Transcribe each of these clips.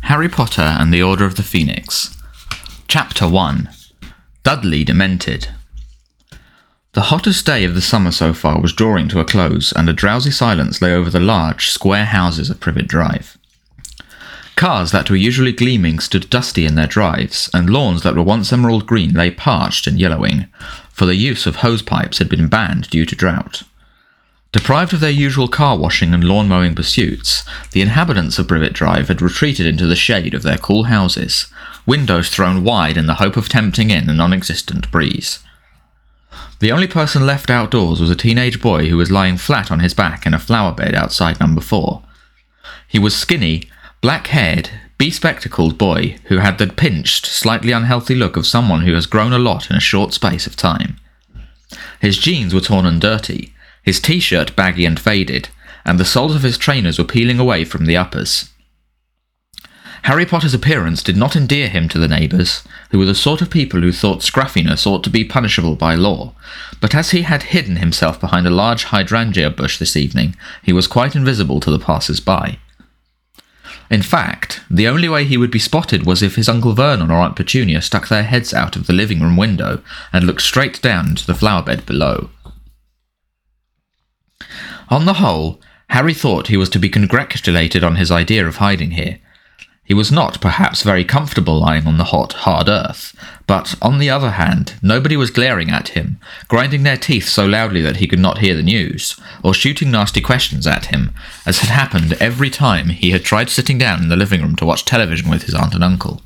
Harry Potter and the Order of the Phoenix. Chapter 1. Dudley Demented. The hottest day of the summer so far was drawing to a close, and a drowsy silence lay over the large, square houses of Privet Drive. Cars that were usually gleaming stood dusty in their drives, and lawns that were once emerald green lay parched and yellowing, for the use of hose-pipes had been banned due to drought. Deprived of their usual car-washing and lawn-mowing pursuits, the inhabitants of Privet Drive had retreated into the shade of their cool houses, windows thrown wide in the hope of tempting in a non-existent breeze. The only person left outdoors was a teenage boy who was lying flat on his back in a flower bed outside number 4. He was skinny, black-haired, bespectacled boy who had the pinched, slightly unhealthy look of someone who has grown a lot in a short space of time. His jeans were torn and dirty, his t-shirt baggy and faded, and the soles of his trainers were peeling away from the uppers. Harry Potter's appearance did not endear him to the neighbours, who were the sort of people who thought scruffiness ought to be punishable by law, but as he had hidden himself behind a large hydrangea bush this evening, he was quite invisible to the passers-by. In fact, the only way he would be spotted was if his Uncle Vernon or Aunt Petunia stuck their heads out of the living-room window and looked straight down into the flower-bed below. On the whole, Harry thought he was to be congratulated on his idea of hiding here. He was not, perhaps, very comfortable lying on the hot, hard earth, but, on the other hand, nobody was glaring at him, grinding their teeth so loudly that he could not hear the news, or shooting nasty questions at him, as had happened every time he had tried sitting down in the living room to watch television with his aunt and uncle.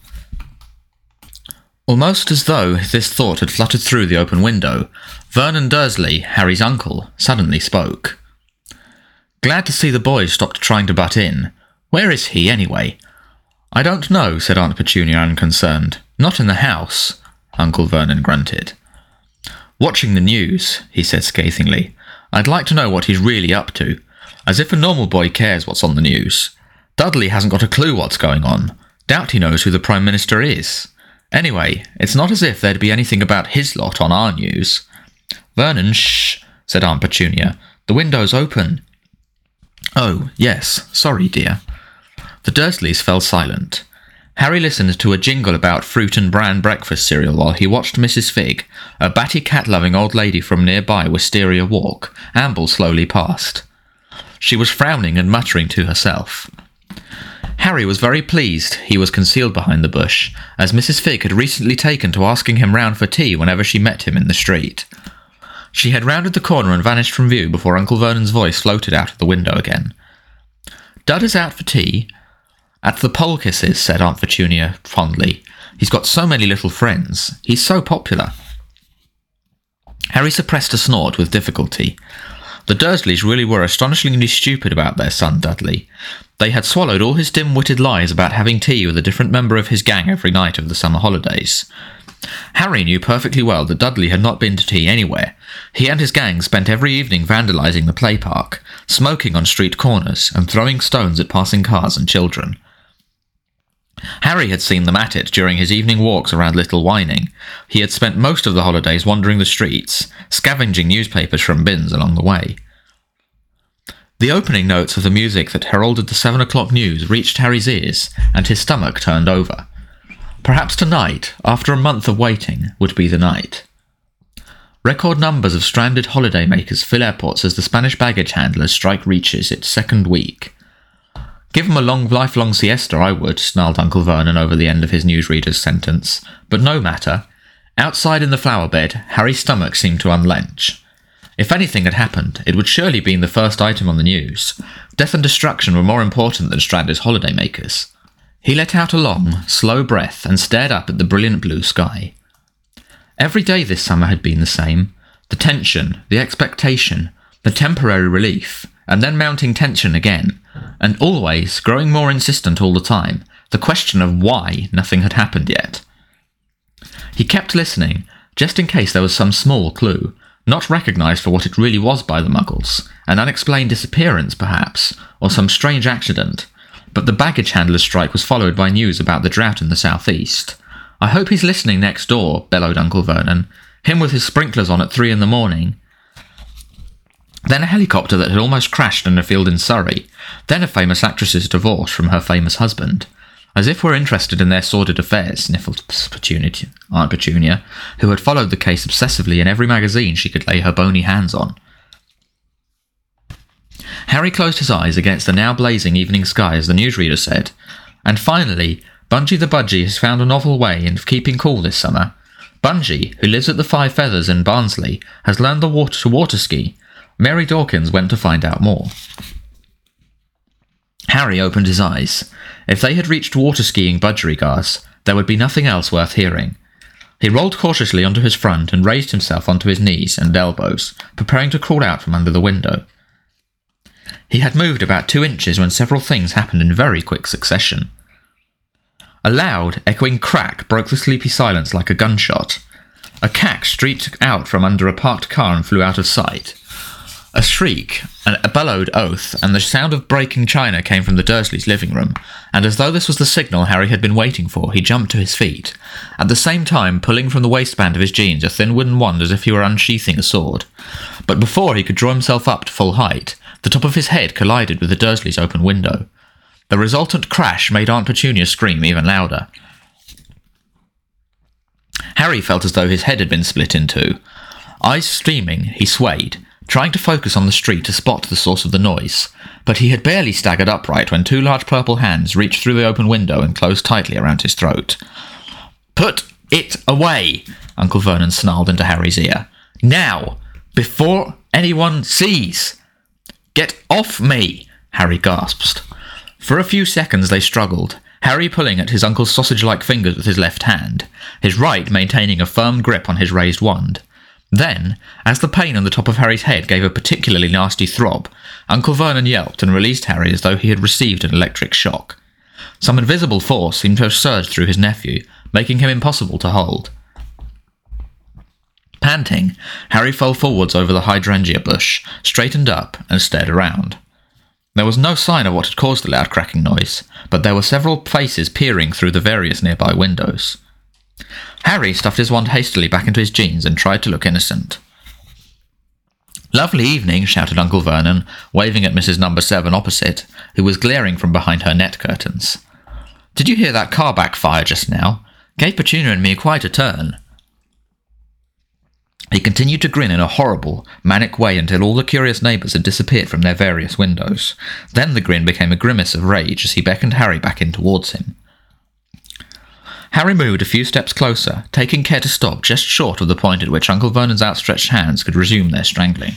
Almost as though this thought had fluttered through the open window, Vernon Dursley, Harry's uncle, suddenly spoke. "Glad to see the boys stopped trying to butt in. Where is he, anyway?" "I don't know," said Aunt Petunia unconcerned. "Not in the house," Uncle Vernon grunted. "Watching the news," he said scathingly. "I'd like to know what he's really up to. As if a normal boy cares what's on the news. Dudley hasn't got a clue what's going on. Doubt he knows who the Prime Minister is. Anyway, it's not as if there'd be anything about his lot on our news." "Vernon, shh," said Aunt Petunia. "The window's open." "Oh, yes, sorry, dear." The Dursleys fell silent. Harry listened to a jingle about fruit and bran breakfast cereal while he watched Mrs. Figg, a batty cat-loving old lady from nearby Wisteria Walk, amble slowly past. She was frowning and muttering to herself. Harry was very pleased he was concealed behind the bush, as Mrs. Figg had recently taken to asking him round for tea whenever she met him in the street. She had rounded the corner and vanished from view before Uncle Vernon's voice floated out of the window again. "Dud is out for tea?" "At the Polkisses," said Aunt Petunia fondly. "He's got so many little friends. He's so popular." Harry suppressed a snort with difficulty. The Dursleys really were astonishingly stupid about their son Dudley. They had swallowed all his dim-witted lies about having tea with a different member of his gang every night of the summer holidays. Harry knew perfectly well that Dudley had not been to tea anywhere. He and his gang spent every evening vandalising the play park, smoking on street corners, and throwing stones at passing cars and children. Harry had seen them at it during his evening walks around Little Whining. He had spent most of the holidays wandering the streets, scavenging newspapers from bins along the way. The opening notes of the music that heralded the 7 o'clock news reached Harry's ears, and his stomach turned over. Perhaps tonight, after a month of waiting, would be the night. Record numbers of stranded holidaymakers fill airports as the Spanish baggage handlers strike reaches its second week. "Give 'em a lifelong siesta, I would," snarled Uncle Vernon over the end of his newsreader's sentence. But no matter. Outside in the flower bed, Harry's stomach seemed to unlench. If anything had happened, it would surely be the first item on the news. Death and destruction were more important than stranded holidaymakers. He let out a long, slow breath and stared up at the brilliant blue sky. Every day this summer had been the same. The tension, the expectation, the temporary relief, and then mounting tension again, and always, growing more insistent all the time, the question of why nothing had happened yet. He kept listening, just in case there was some small clue, not recognised for what it really was by the Muggles, an unexplained disappearance perhaps, or some strange accident. But the baggage handler's strike was followed by news about the drought in the southeast. "I hope he's listening next door," bellowed Uncle Vernon. "Him with his sprinklers on at 3 in the morning. Then a helicopter that had almost crashed in a field in Surrey. Then a famous actress's divorce from her famous husband. As if we're interested in their sordid affairs, sniffled Aunt Petunia, who had followed the case obsessively in every magazine she could lay her bony hands on. Harry closed his eyes against the now blazing evening sky as the newsreader said, and finally, Bungie the Budgie has found a novel way of keeping cool this summer. Bungie, who lives at the Five Feathers in Barnsley, has learned to water ski. Mary Dawkins went to find out more. Harry opened his eyes. If they had reached water-skiing budgerigars, there would be nothing else worth hearing. He rolled cautiously onto his front and raised himself onto his knees and elbows, preparing to crawl out from under the window. He had moved about 2 inches when several things happened in very quick succession. A loud, echoing crack broke the sleepy silence like a gunshot. A cat streaked out from under a parked car and flew out of sight. A shriek, a bellowed oath, and the sound of breaking china came from the Dursleys' living room, and as though this was the signal Harry had been waiting for, he jumped to his feet, at the same time pulling from the waistband of his jeans a thin wooden wand as if he were unsheathing a sword. But before he could draw himself up to full height, the top of his head collided with the Dursleys' open window. The resultant crash made Aunt Petunia scream even louder. Harry felt as though his head had been split in two. Eyes streaming, he swayed, trying to focus on the street to spot the source of the noise, but he had barely staggered upright when 2 large purple hands reached through the open window and closed tightly around his throat. "Put it away!" Uncle Vernon snarled into Harry's ear. "Now! Before anyone sees!" "Get off me!" Harry gasped. For a few seconds they struggled, Harry pulling at his uncle's sausage-like fingers with his left hand, his right maintaining a firm grip on his raised wand. Then, as the pain on the top of Harry's head gave a particularly nasty throb, Uncle Vernon yelped and released Harry as though he had received an electric shock. Some invisible force seemed to have surged through his nephew, making him impossible to hold. Panting, Harry fell forwards over the hydrangea bush, straightened up, and stared around. There was no sign of what had caused the loud cracking noise, but there were several faces peering through the various nearby windows. Harry stuffed his wand hastily back into his jeans and tried to look innocent. "Lovely evening," shouted Uncle Vernon, waving at Mrs. Number 7 opposite, who was glaring from behind her net curtains. "Did you hear that car backfire just now? Gave Petunia and me quite a turn." He continued to grin in a horrible, manic way until all the curious neighbours had disappeared from their various windows. Then the grin became a grimace of rage as he beckoned Harry back in towards him. Harry moved a few steps closer, taking care to stop just short of the point at which Uncle Vernon's outstretched hands could resume their strangling.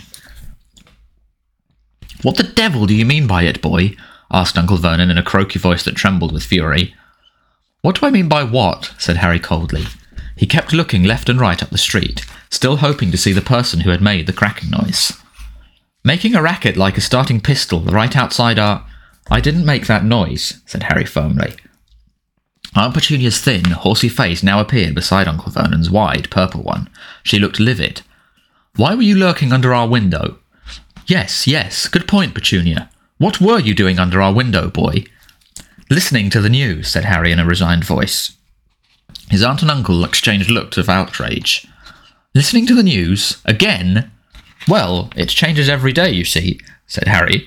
"What the devil do you mean by it, boy?" asked Uncle Vernon in a croaky voice that trembled with fury. "What do I mean by what?" said Harry coldly. He kept looking left and right up the street, still hoping to see the person who had made the cracking noise. "Making a racket like a starting pistol right outside our—" "I didn't make that noise," said Harry firmly. Aunt Petunia's thin, horsey face now appeared beside Uncle Vernon's wide, purple one. She looked livid. "Why were you lurking under our window?" Yes, good point, Petunia. What were you doing under our window, boy?" "Listening to the news," said Harry in a resigned voice. His aunt and uncle exchanged looks of outrage. "Listening to the news? Again?" "Well, it changes every day, you see," said Harry.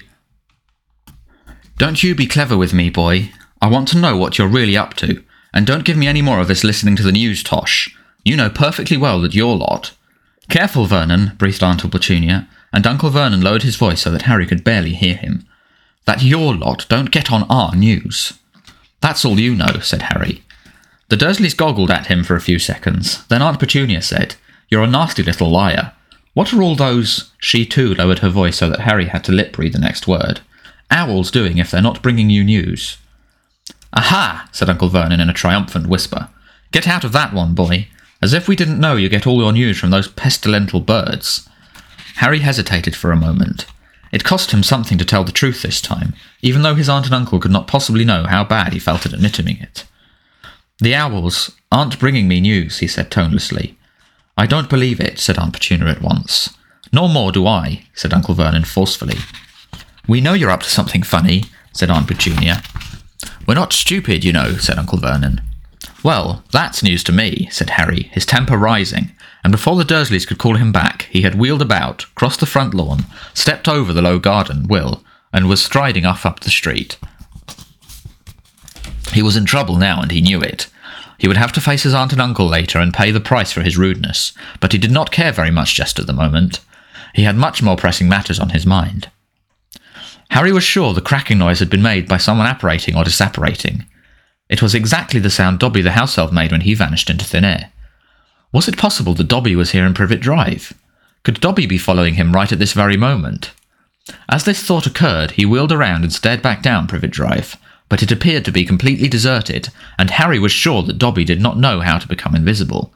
"Don't you be clever with me, boy. I want to know what you're really up to, and don't give me any more of this listening to the news tosh. You know perfectly well that your lot—" "Careful, Vernon," breathed Aunt Petunia, and Uncle Vernon lowered his voice so that Harry could barely hear him. "That your lot don't get on our news." "That's all you know," said Harry. The Dursleys goggled at him for a few seconds. Then Aunt Petunia said, "You're a nasty little liar. What are all those—" She too lowered her voice so that Harry had to lip-read the next word. "Owls doing if they're not bringing you news?" "Aha!" said Uncle Vernon in a triumphant whisper. "Get out of that one, boy. As if we didn't know you get all your news from those pestilential birds." Harry hesitated for a moment. It cost him something to tell the truth this time, even though his aunt and uncle could not possibly know how bad he felt at admitting it. "The owls aren't bringing me news," he said tonelessly. "I don't believe it," said Aunt Petunia at once. "No more do I," said Uncle Vernon forcefully. "We know you're up to something funny," said Aunt Petunia. "We're not stupid, you know," said Uncle Vernon. "Well, that's news to me," said Harry, his temper rising, and before the Dursleys could call him back, he had wheeled about, crossed the front lawn, stepped over the low garden, and was striding up the street. He was in trouble now, and he knew it. He would have to face his aunt and uncle later and pay the price for his rudeness, but he did not care very much just at the moment. He had much more pressing matters on his mind. Harry was sure the cracking noise had been made by someone apparating or disapparating. It was exactly the sound Dobby the house elf made when he vanished into thin air. Was it possible that Dobby was here in Privet Drive? Could Dobby be following him right at this very moment? As this thought occurred, he wheeled around and stared back down Privet Drive, but it appeared to be completely deserted, and Harry was sure that Dobby did not know how to become invisible.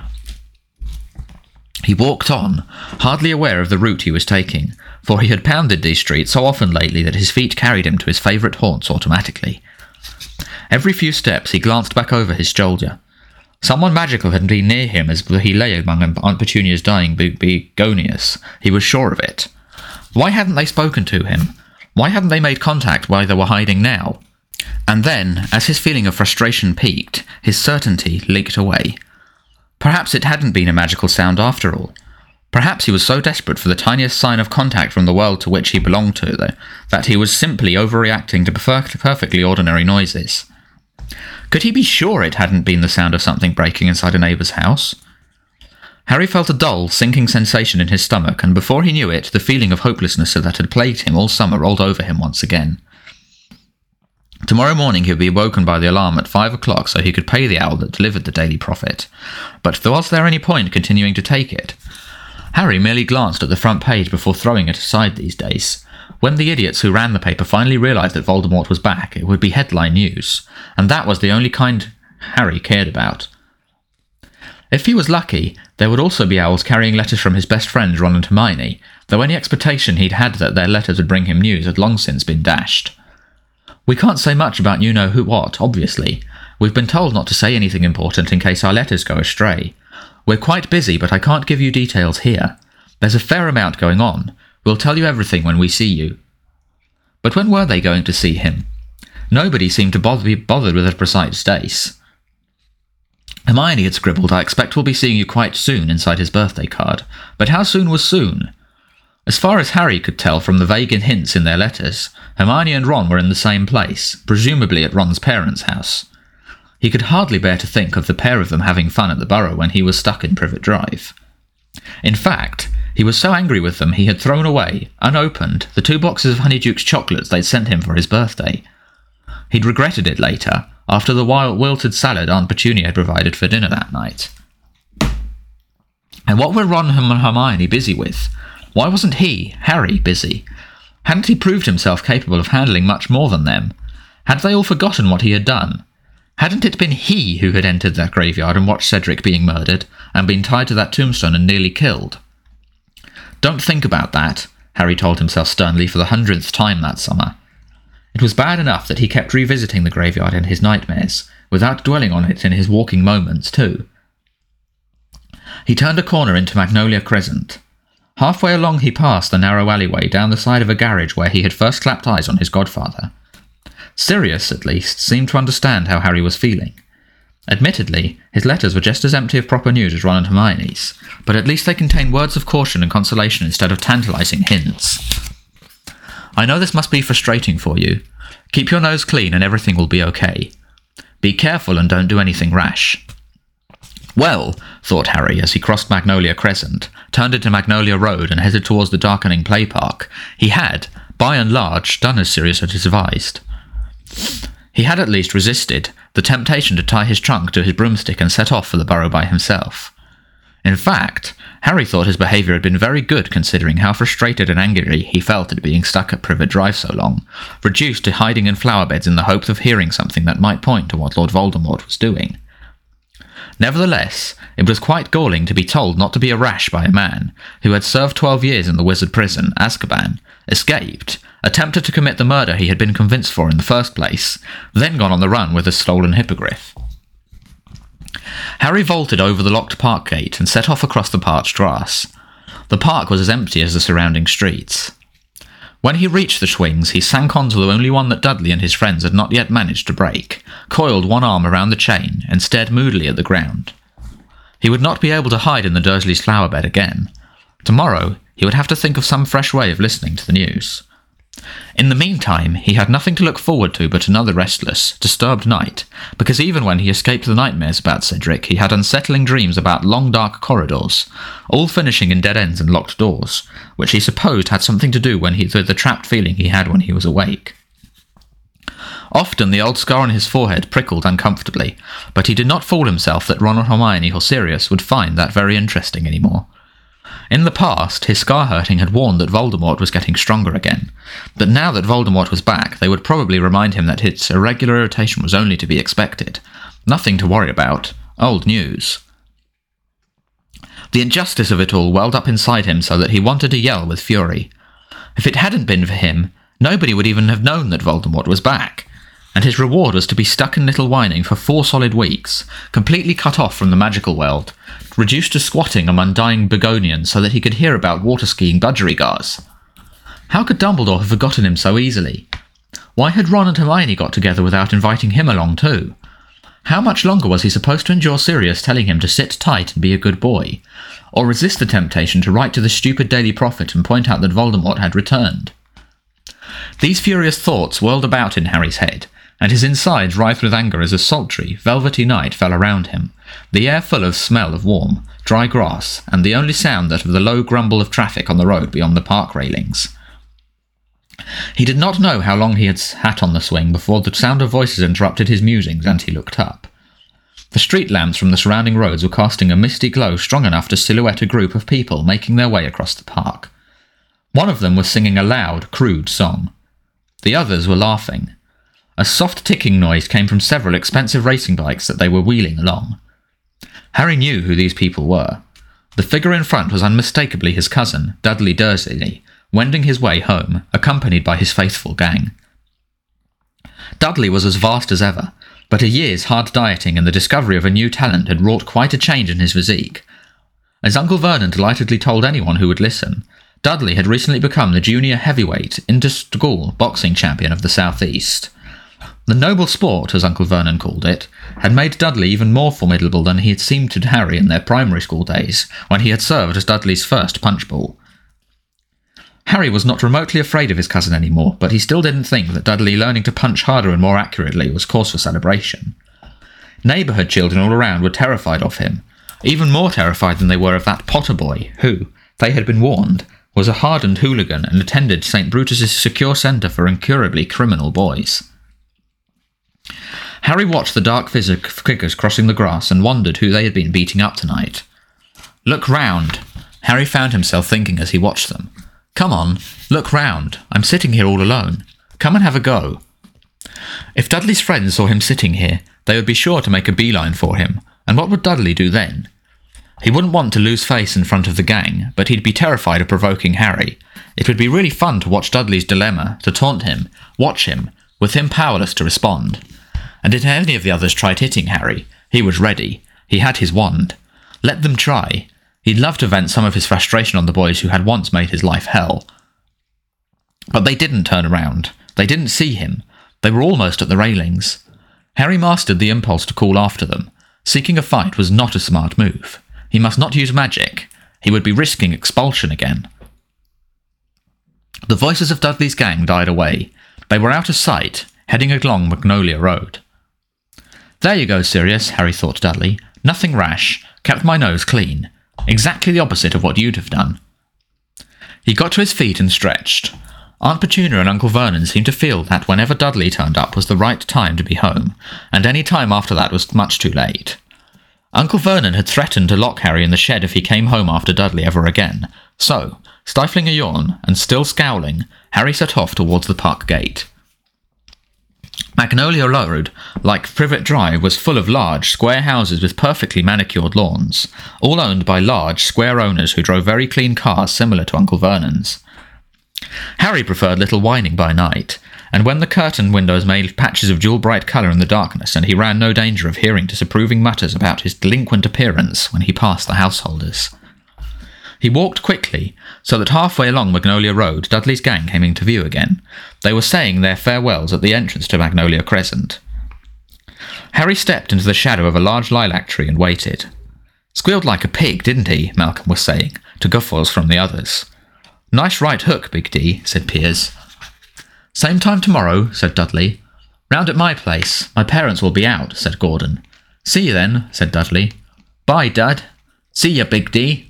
He walked on, hardly aware of the route he was taking, for he had pounded these streets so often lately that his feet carried him to his favourite haunts automatically. Every few steps he glanced back over his shoulder. Someone magical had been near him as he lay among Aunt Petunia's dying begonias. He was sure of it. Why hadn't they spoken to him? Why hadn't they made contact while they were hiding now? And then, as his feeling of frustration peaked, his certainty leaked away. Perhaps it hadn't been a magical sound after all. Perhaps he was so desperate for the tiniest sign of contact from the world to which he belonged to that he was simply overreacting to perfectly ordinary noises. Could he be sure it hadn't been the sound of something breaking inside a neighbour's house? Harry felt a dull, sinking sensation in his stomach, and before he knew it, the feeling of hopelessness that had plagued him all summer rolled over him once again. Tomorrow morning he would be woken by the alarm at 5 o'clock so he could pay the owl that delivered the Daily Prophet. But was there any point continuing to take it? Harry merely glanced at the front page before throwing it aside these days. When the idiots who ran the paper finally realised that Voldemort was back, it would be headline news, and that was the only kind Harry cared about. If he was lucky, there would also be owls carrying letters from his best friends Ron and Hermione, though any expectation he'd had that their letters would bring him news had long since been dashed. We can't say much about you-know-who-what, obviously. We've been told not to say anything important in case our letters go astray. We're quite busy, but I can't give you details here. There's a fair amount going on. We'll tell you everything when we see you. But when were they going to see him? Nobody seemed to be bothered with a precise date. Hermione had scribbled, "I expect we'll be seeing you quite soon," inside his birthday card. But how soon was soon? As far as Harry could tell from the vague hints in their letters, Hermione and Ron were in the same place, presumably at Ron's parents' house. He could hardly bear to think of the pair of them having fun at the Burrow when he was stuck in Privet Drive. In fact, he was so angry with them he had thrown away, unopened, the 2 boxes of Honeyduke's chocolates they'd sent him for his birthday. He'd regretted it later, after the wilted salad Aunt Petunia had provided for dinner that night. And what were Ron and Hermione busy with? Why wasn't he, Harry, busy? Hadn't he proved himself capable of handling much more than them? Had they all forgotten what he had done? Hadn't it been he who had entered that graveyard and watched Cedric being murdered, and been tied to that tombstone and nearly killed? Don't think about that, Harry told himself sternly for the 100th time that summer. It was bad enough that he kept revisiting the graveyard in his nightmares, without dwelling on it in his walking moments too. He turned a corner into Magnolia Crescent. Halfway along he passed the narrow alleyway down the side of a garage where he had first clapped eyes on his godfather. Sirius, at least, seemed to understand how Harry was feeling. Admittedly, his letters were just as empty of proper news as Ron and Hermione's, but at least they contained words of caution and consolation instead of tantalising hints. "I know this must be frustrating for you. Keep your nose clean and everything will be okay. Be careful and don't do anything rash." Well, thought Harry as he crossed Magnolia Crescent, turned into Magnolia Road and headed towards the darkening play park, he had, by and large, done as Sirius had advised. He had at least resisted the temptation to tie his trunk to his broomstick and set off for the Burrow by himself. In fact, Harry thought his behaviour had been very good considering how frustrated and angry he felt at being stuck at Privet Drive so long, reduced to hiding in flower beds in the hope of hearing something that might point to what Lord Voldemort was doing. Nevertheless, it was quite galling to be told not to be a rash by a man who had served 12 years in the wizard prison, Azkaban, escaped, attempted to commit the murder he had been convinced for in the first place, then gone on the run with a stolen hippogriff. Harry vaulted over the locked park gate and set off across the parched grass. The park was as empty as the surrounding streets. When he reached the swings, he sank onto the only one that Dudley and his friends had not yet managed to break, coiled one arm around the chain, and stared moodily at the ground. He would not be able to hide in the Dursleys' flower bed again. Tomorrow, he would have to think of some fresh way of listening to the news. In the meantime, he had nothing to look forward to but another restless, disturbed night, because even when he escaped the nightmares about Cedric, he had unsettling dreams about long dark corridors, all finishing in dead ends and locked doors, which he supposed had something to do with the trapped feeling he had when he was awake. Often the old scar on his forehead prickled uncomfortably, but he did not fool himself that Ron or Hermione or Sirius would find that very interesting anymore. In the past, his scar hurting had warned that Voldemort was getting stronger again, but now that Voldemort was back, they would probably remind him that his irregular irritation was only to be expected. Nothing to worry about. Old news. The injustice of it all welled up inside him so that he wanted to yell with fury. If it hadn't been for him, nobody would even have known that Voldemort was back, and his reward was to be stuck in Little Whining for 4 solid weeks, completely cut off from the magical world, reduced to squatting among dying Begonians so that he could hear about water-skiing budgerigars. How could Dumbledore have forgotten him so easily? Why had Ron and Hermione got together without inviting him along too? How much longer was he supposed to endure Sirius telling him to sit tight and be a good boy, or resist the temptation to write to the stupid Daily Prophet and point out that Voldemort had returned? These furious thoughts whirled about in Harry's head, and his insides writhed with anger as a sultry, velvety night fell around him, the air full of smell of warm, dry grass, and the only sound that of the low grumble of traffic on the road beyond the park railings. He did not know how long he had sat on the swing before the sound of voices interrupted his musings, and he looked up. The street lamps from the surrounding roads were casting a misty glow strong enough to silhouette a group of people making their way across the park. One of them was singing a loud, crude song. The others were laughing. A soft ticking noise came from several expensive racing bikes that they were wheeling along. Harry knew who these people were. The figure in front was unmistakably his cousin, Dudley Dursley, wending his way home, accompanied by his faithful gang. Dudley was as vast as ever, but a year's hard dieting and the discovery of a new talent had wrought quite a change in his physique. As Uncle Vernon delightedly told anyone who would listen, Dudley had recently become the junior heavyweight inter-school boxing champion of the South East. The noble sport, as Uncle Vernon called it, had made Dudley even more formidable than he had seemed to Harry in their primary school days, when he had served as Dudley's first punchball. Harry was not remotely afraid of his cousin anymore, but he still didn't think that Dudley learning to punch harder and more accurately was cause for celebration. Neighbourhood children all around were terrified of him, even more terrified than they were of that Potter boy, who, they had been warned, was a hardened hooligan and attended St. Brutus's secure centre for incurably criminal boys. Harry watched the dark figures crossing the grass and wondered who they had been beating up tonight. "Look round," Harry found himself thinking as he watched them. "Come on, look round. I'm sitting here all alone. Come and have a go." If Dudley's friends saw him sitting here, they would be sure to make a beeline for him, and what would Dudley do then? He wouldn't want to lose face in front of the gang, but he'd be terrified of provoking Harry. It would be really fun to watch Dudley's dilemma, to taunt him, watch him, with him powerless to respond. And if any of the others tried hitting Harry, he was ready. He had his wand. Let them try. He'd love to vent some of his frustration on the boys who had once made his life hell. But they didn't turn around. They didn't see him. They were almost at the railings. Harry mastered the impulse to call after them. Seeking a fight was not a smart move. He must not use magic. He would be risking expulsion again. The voices of Dudley's gang died away. They were out of sight, heading along Magnolia Road. "There you go, Sirius," Harry thought Dudley. "Nothing rash. Kept my nose clean. Exactly the opposite of what you'd have done." He got to his feet and stretched. Aunt Petunia and Uncle Vernon seemed to feel that whenever Dudley turned up was the right time to be home, and any time after that was much too late. Uncle Vernon had threatened to lock Harry in the shed if he came home after Dudley ever again, so, stifling a yawn and still scowling, Harry set off towards the park gate. Magnolia Road, like Privet Drive, was full of large, square houses with perfectly manicured lawns, all owned by large, square owners who drove very clean cars similar to Uncle Vernon's. Harry preferred Little Whining by night, and when the curtain windows made patches of jewel-bright colour in the darkness, and he ran no danger of hearing disapproving mutters about his delinquent appearance when he passed the householders. He walked quickly, so that halfway along Magnolia Road, Dudley's gang came into view again. They were saying their farewells at the entrance to Magnolia Crescent. Harry stepped into the shadow of a large lilac tree and waited. "Squealed like a pig, didn't he?" Malcolm was saying, to guffaws from the others. "Nice right hook, Big D," said Piers. Same time tomorrow, said Dudley. Round at my place. My parents will be out, said Gordon. See you then, said Dudley. Bye, Dad. See ya, Big D.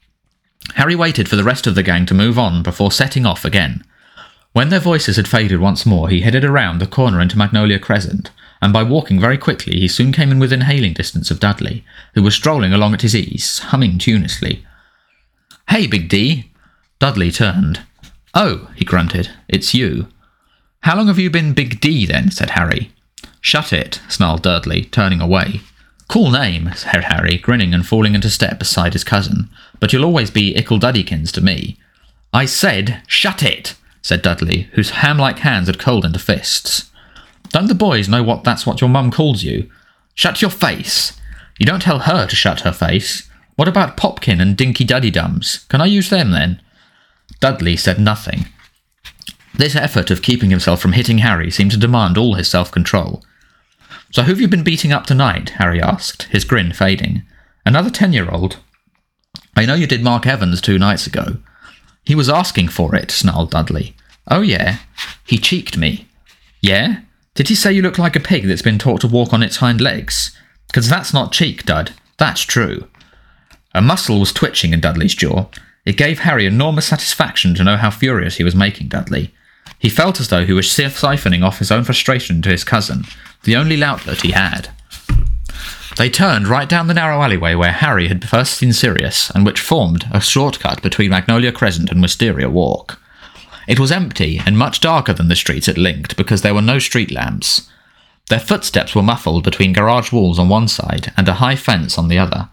Harry waited for the rest of the gang to move on before setting off again. When their voices had faded once more, he headed around the corner into Magnolia Crescent, and by walking very quickly he soon came in within hailing distance of Dudley, who was strolling along at his ease, humming tunelessly. Hey, Big D. Dudley turned. Oh, he grunted, it's you. How long have you been Big D, then? Said Harry. Shut it, snarled Dudley, turning away. Cool name, said Harry, grinning and falling into step beside his cousin, but you'll always be Ickle Duddykins to me. I said, shut it, said Dudley, whose ham-like hands had curled into fists. Don't the boys know that's what your mum calls you? Shut your face. You don't tell her to shut her face. What about Popkin and Dinky Duddydums? Can I use them then? Dudley said nothing. This effort of keeping himself from hitting Harry seemed to demand all his self-control. So who've you been beating up tonight? Harry asked, his grin fading. Another 10-year-old? I know you did Mark Evans 2 nights ago. He was asking for it, snarled Dudley. Oh yeah? He cheeked me. Yeah? Did he say you look like a pig that's been taught to walk on its hind legs? 'Cause that's not cheek, Dud. That's true. A muscle was twitching in Dudley's jaw. It gave Harry enormous satisfaction to know how furious he was making Dudley. He felt as though he was siphoning off his own frustration to his cousin, the only outlet he had. They turned right down the narrow alleyway where Harry had first seen Sirius, and which formed a shortcut between Magnolia Crescent and Wisteria Walk. It was empty and much darker than the streets it linked because there were no street lamps. Their footsteps were muffled between garage walls on one side and a high fence on the other.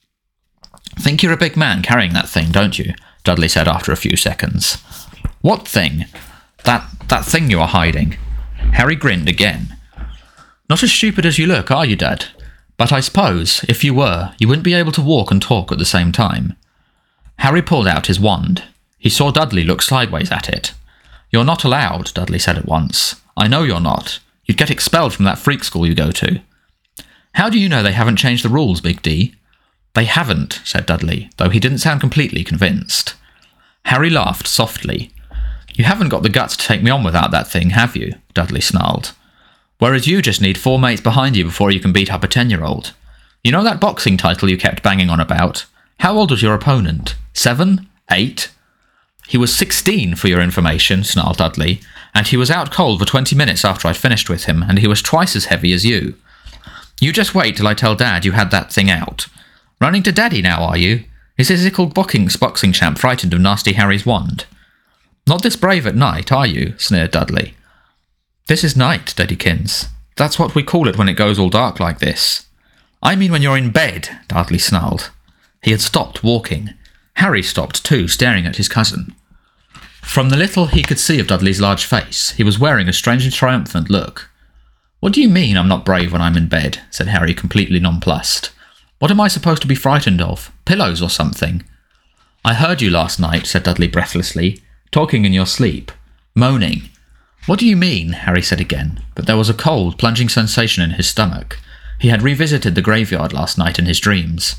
Think you're a big man carrying that thing, don't you? Dudley said after a few seconds. What thing? That thing you are hiding. Harry grinned again. Not as stupid as you look, are you, Dad? But I suppose, if you were, you wouldn't be able to walk and talk at the same time. Harry pulled out his wand. He saw Dudley look sideways at it. You're not allowed, Dudley said at once. I know you're not. You'd get expelled from that freak school you go to. How do you know they haven't changed the rules, Big D? They haven't, said Dudley, though he didn't sound completely convinced. Harry laughed softly. You haven't got the guts to take me on without that thing, have you? Dudley snarled. Whereas you just need 4 mates behind you before you can beat up a 10-year-old. You know that boxing title you kept banging on about? How old was your opponent? 7? 8? He was 16, for your information, snarled Dudley, and he was out cold for 20 minutes after I'd finished with him, and he was twice as heavy as you. You just wait till I tell Dad you had that thing out. Running to Daddy now, are you? Is his ickle boxing champ frightened of Nasty Harry's wand? Not this brave at night, are you? Sneered Dudley. This is night, Duddykins. That's what we call it when it goes all dark like this. I mean when you're in bed, Dudley snarled. He had stopped walking. Harry stopped too, staring at his cousin. From the little he could see of Dudley's large face, he was wearing a strangely triumphant look. What do you mean I'm not brave when I'm in bed? Said Harry, completely nonplussed. What am I supposed to be frightened of? Pillows or something? I heard you last night, said Dudley breathlessly, talking in your sleep, moaning. What do you mean? Harry said again, but there was a cold, plunging sensation in his stomach. He had revisited the graveyard last night in his dreams.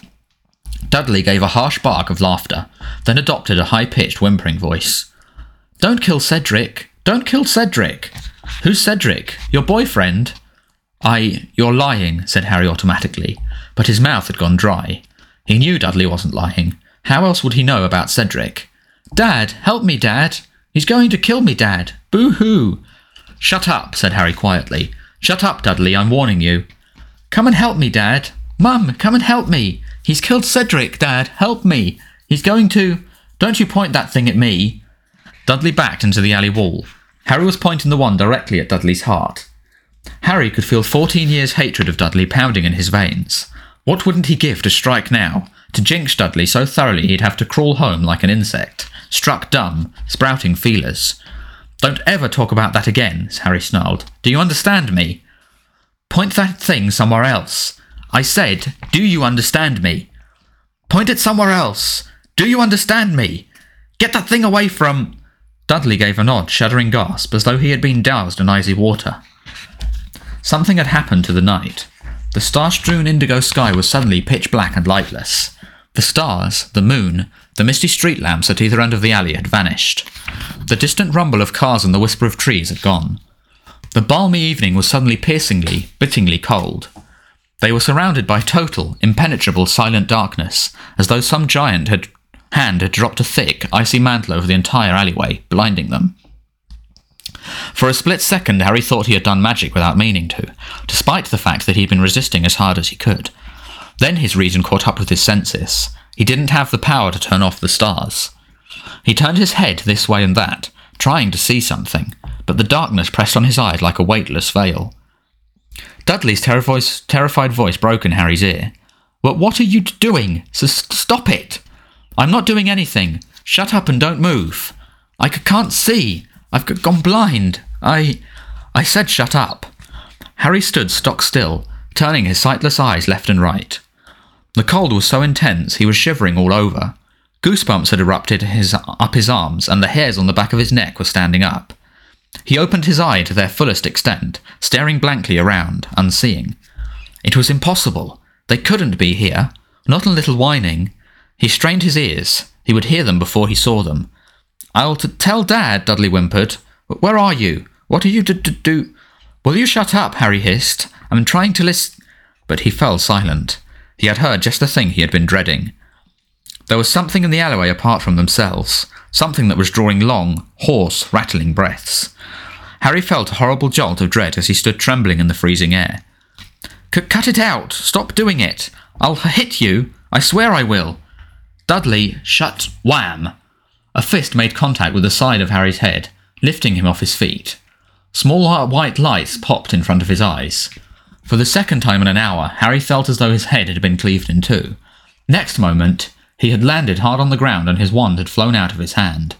Dudley gave a harsh bark of laughter, then adopted a high-pitched, whimpering voice. Don't kill Cedric! Don't kill Cedric! Who's Cedric? Your boyfriend? You're lying, said Harry automatically, but his mouth had gone dry. He knew Dudley wasn't lying. How else would he know about Cedric? Dad! Help me, Dad! He's going to kill me, Dad! Boo-hoo! Shut up, said Harry quietly. Shut up, Dudley, I'm warning you. Come and help me, Dad! Mum, come and help me! He's killed Cedric, Dad! Help me! He's going to... Don't you point that thing at me! Dudley backed into the alley wall. Harry was pointing the wand directly at Dudley's heart. Harry could feel 14 years' hatred of Dudley pounding in his veins. What wouldn't he give to strike now? To jinx Dudley so thoroughly he'd have to crawl home like an insect, struck dumb, sprouting feelers. Don't ever talk about that again, Harry snarled. Do you understand me? Point that thing somewhere else. I said, do you understand me? Point it somewhere else. Do you understand me? Get that thing away from... Dudley gave an odd, shuddering gasp, as though he had been doused in icy water. Something had happened to the night. The star-strewn indigo sky was suddenly pitch black and lightless. The stars, the moon, The misty street lamps at either end of the alley had vanished. The distant rumble of cars and the whisper of trees had gone. The balmy evening was suddenly piercingly, bittingly cold. They were surrounded by total, impenetrable, silent darkness, as though some giant hand had dropped a thick, icy mantle over the entire alleyway, blinding them. For a split second, Harry thought he had done magic without meaning to, despite the fact that he'd been resisting as hard as he could. Then his reason caught up with his senses. He didn't have the power to turn off the stars. He turned his head this way and that, trying to see something, but the darkness pressed on his eyes like a weightless veil. Dudley's terrified voice broke in Harry's ear. What are you doing? Stop it! I'm not doing anything. Shut up and don't move. I can't see. I've gone blind. I said shut up. Harry stood stock still, turning his sightless eyes left and right. The cold was so intense he was shivering all over. Goosebumps had erupted up his arms, and the hairs on the back of his neck were standing up. He opened his eye to their fullest extent, staring blankly around, unseeing. It was impossible. They couldn't be here. Not a little whining. He strained his ears. He would hear them before he saw them. I'll tell Dad, Dudley whimpered. Where are you? What are you do? Will you shut up? Harry hissed. I'm trying to listen. But he fell silent. He had heard just the thing he had been dreading. There was something in the alleyway apart from themselves, something that was drawing long, hoarse, rattling breaths. Harry felt a horrible jolt of dread as he stood trembling in the freezing air. Cut it out! Stop doing it! I'll hit you! I swear I will! Dudley, shut! Wham! A fist made contact with the side of Harry's head, lifting him off his feet. Small white lights popped in front of his eyes. For the second time in an hour, Harry felt as though his head had been cleaved in two. Next moment, he had landed hard on the ground and his wand had flown out of his hand.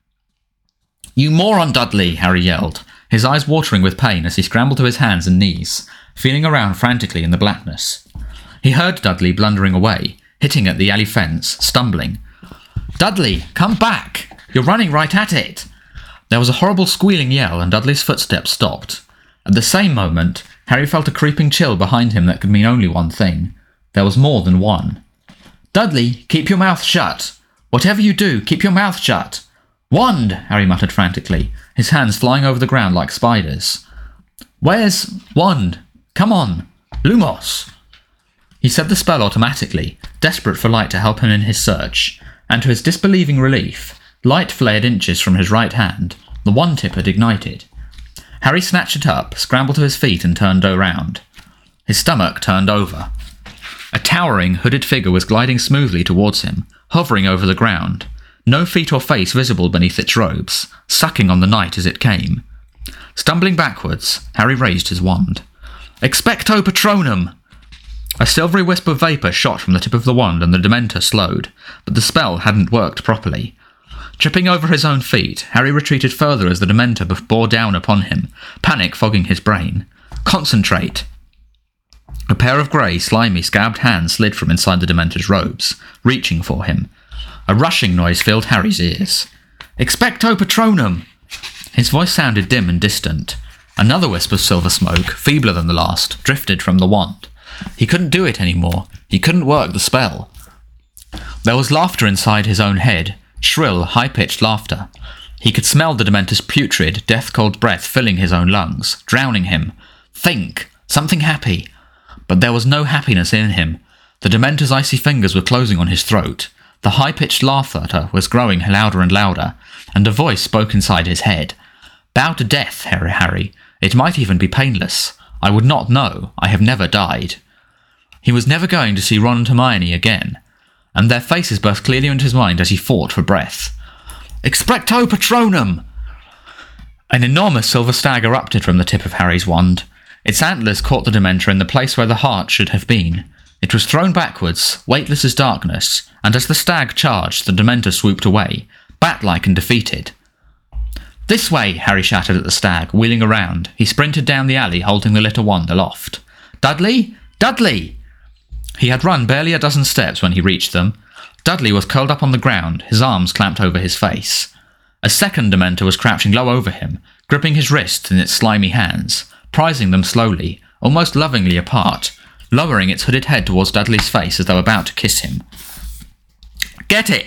You moron, Dudley! Harry yelled, his eyes watering with pain as he scrambled to his hands and knees, feeling around frantically in the blackness. He heard Dudley blundering away, hitting at the alley fence, stumbling. Dudley, come back! You're running right at it! There was a horrible squealing yell and Dudley's footsteps stopped. At the same moment, Harry felt a creeping chill behind him that could mean only one thing. There was more than one. Dudley, keep your mouth shut! Whatever you do, keep your mouth shut! Wand! Harry muttered frantically, his hands flying over the ground like spiders. Where's Wand? Come on! Lumos! He said the spell automatically, desperate for light to help him in his search, and to his disbelieving relief, light flared inches from his right hand. The wand tip had ignited. Harry snatched it up, scrambled to his feet and turned around. His stomach turned over. A towering, hooded figure was gliding smoothly towards him, hovering over the ground, no feet or face visible beneath its robes, sucking on the night as it came. Stumbling backwards, Harry raised his wand. Expecto Patronum! A silvery wisp of vapour shot from the tip of the wand and the Dementor slowed, but the spell hadn't worked properly. Tripping over his own feet, Harry retreated further as the Dementor bore down upon him, panic fogging his brain. Concentrate! A pair of grey, slimy, scabbed hands slid from inside the Dementor's robes, reaching for him. A rushing noise filled Harry's ears. Expecto Patronum! His voice sounded dim and distant. Another wisp of silver smoke, feebler than the last, drifted from the wand. He couldn't do it anymore. He couldn't work the spell. There was laughter inside his own head, shrill, high-pitched laughter. He could smell the Dementor's putrid, death-cold breath filling his own lungs, drowning him. Think! Something happy! But there was no happiness in him. The Dementor's icy fingers were closing on his throat. The high-pitched laughter was growing louder and louder, and a voice spoke inside his head. Bow to death, Harry. It might even be painless. I would not know. I have never died. He was never going to see Ron and Hermione again, and their faces burst clearly into his mind as he fought for breath. Expecto Patronum! An enormous silver stag erupted from the tip of Harry's wand. Its antlers caught the Dementor in the place where the heart should have been. It was thrown backwards, weightless as darkness, and as the stag charged, the Dementor swooped away, bat-like and defeated. This way, Harry shouted at the stag, wheeling around. He sprinted down the alley, holding the little wand aloft. Dudley! Dudley! He had run barely a dozen steps when he reached them. Dudley was curled up on the ground, his arms clamped over his face. A second Dementor was crouching low over him, gripping his wrists in its slimy hands, prizing them slowly, almost lovingly apart, lowering its hooded head towards Dudley's face as though about to kiss him. Get it!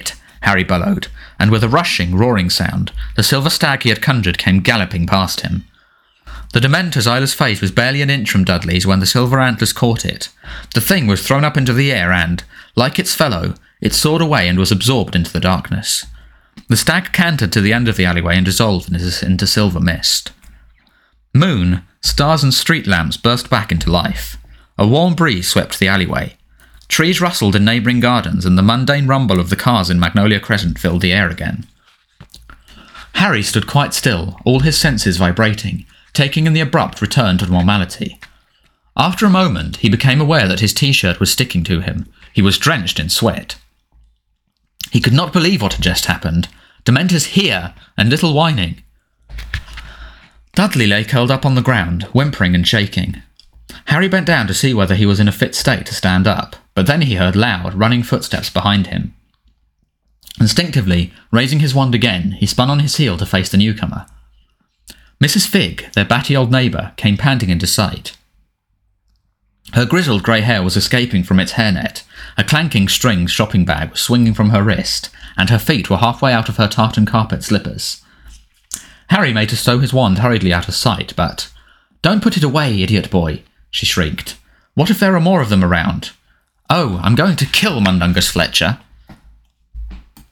Harry bellowed, and with a rushing, roaring sound, the silver stag he had conjured came galloping past him. The Dementor's eyeless face was barely an inch from Dudley's when the silver antlers caught it. The thing was thrown up into the air and, like its fellow, it soared away and was absorbed into the darkness. The stag cantered to the end of the alleyway and dissolved into silver mist. Moon, stars and street lamps burst back into life. A warm breeze swept the alleyway. Trees rustled in neighbouring gardens, and the mundane rumble of the cars in Magnolia Crescent filled the air again. Harry stood quite still, all his senses vibrating, taking in the abrupt return to normality. After a moment, he became aware that his t-shirt was sticking to him. He was drenched in sweat. He could not believe what had just happened. Dementors here, and little whining. Dudley lay curled up on the ground, whimpering and shaking. Harry bent down to see whether he was in a fit state to stand up, but then he heard loud, running footsteps behind him. Instinctively, raising his wand again, he spun on his heel to face the newcomer. Mrs. Figg, their batty old neighbour, came panting into sight. Her grizzled grey hair was escaping from its hairnet, a clanking string shopping bag was swinging from her wrist, and her feet were halfway out of her tartan carpet slippers. Harry made to stow his wand hurriedly out of sight, but, "Don't put it away, idiot boy," she shrieked. "What if there are more of them around? Oh, I'm going to kill Mundungus Fletcher."